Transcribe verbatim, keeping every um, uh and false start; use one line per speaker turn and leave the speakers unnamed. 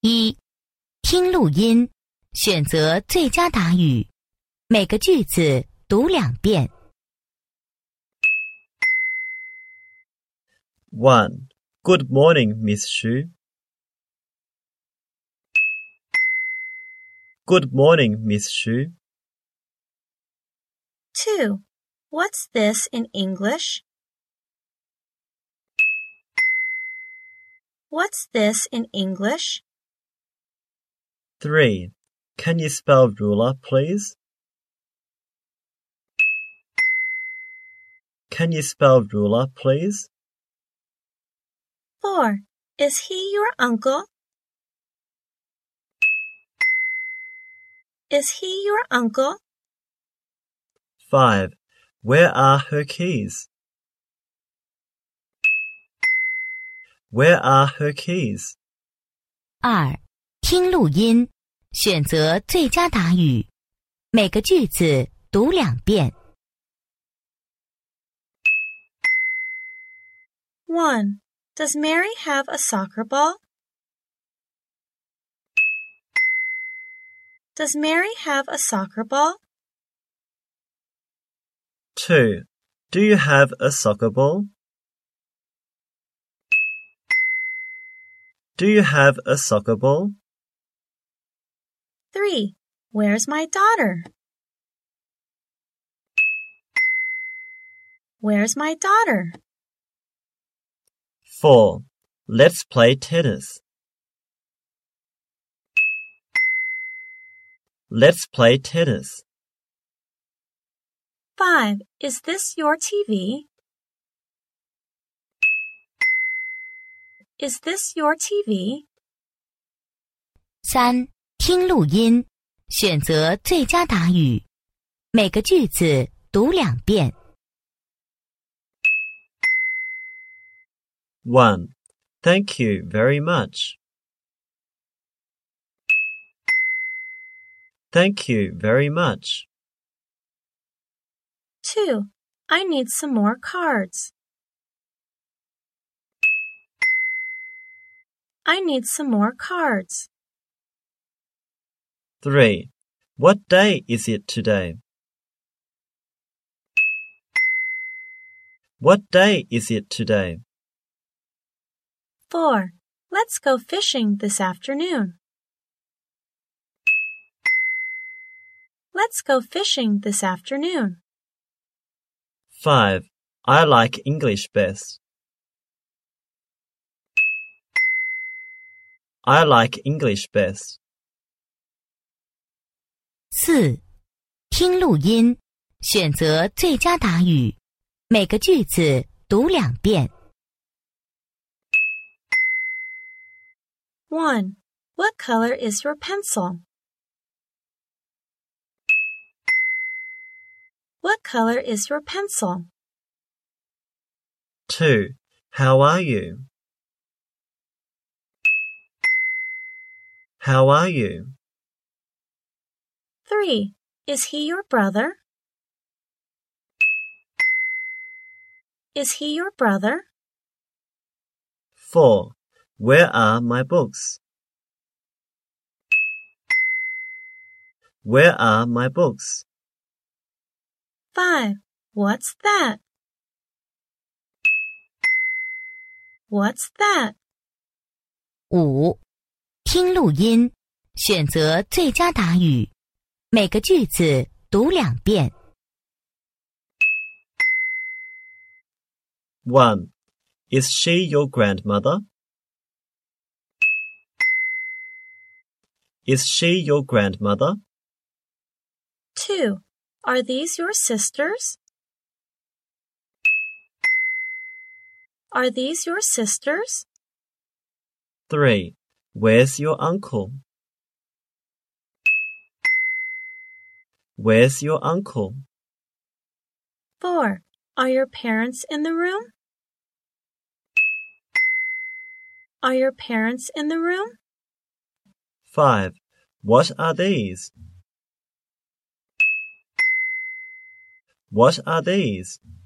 一、听录音，选择最佳答语，每个句子读两遍。
one. Good morning, Miss Xu. Good morning, Miss Xu.
two. What's this in English? What's this in English?
three. Can you spell ruler, please? Can you spell ruler, please?
four. Is he your uncle? Is he your uncle?
five. Where are her keys? Where are her keys?
二、听录音，选择最佳答语，每个句子读两遍。
one. Does Mary have a soccer ball? Does Mary have a soccer ball?
two. Do you have a soccer ball? Do you have a soccer ball?
three. Where's my daughter? Where's my daughter?
four. Let's play tennis. Let's play tennis.
five. Is this your T V? Is this your T V?
三、听录音，选择最佳答语，每个句子读两遍。
one. Thank you very much. Thank you very much.
two. I need some more cards. I need some more cards.
three. What day is it today? What day is it today?
four. Let's go fishing this afternoon. Let's go fishing this afternoon.
five. I like English best. I like English best.
四、听录音，选择最佳答语，每个句子读两遍。
one. What color is your pencil? What color is your pencil?
two. How are you? How are you?
three. Is he your brother? Is he your brother?
four. Where are my books? Where are my books?
five. What's that? What's that?
五、听录音，选择最佳答语，每个句子读两遍。
one. Is she your grandmother? Is she your grandmother?
two. Are these your sisters? Are these your sisters?
three. Where's your uncle? Where's your uncle?
four. Are your parents in the room? Are your parents in the room?
five. What are these? What are these?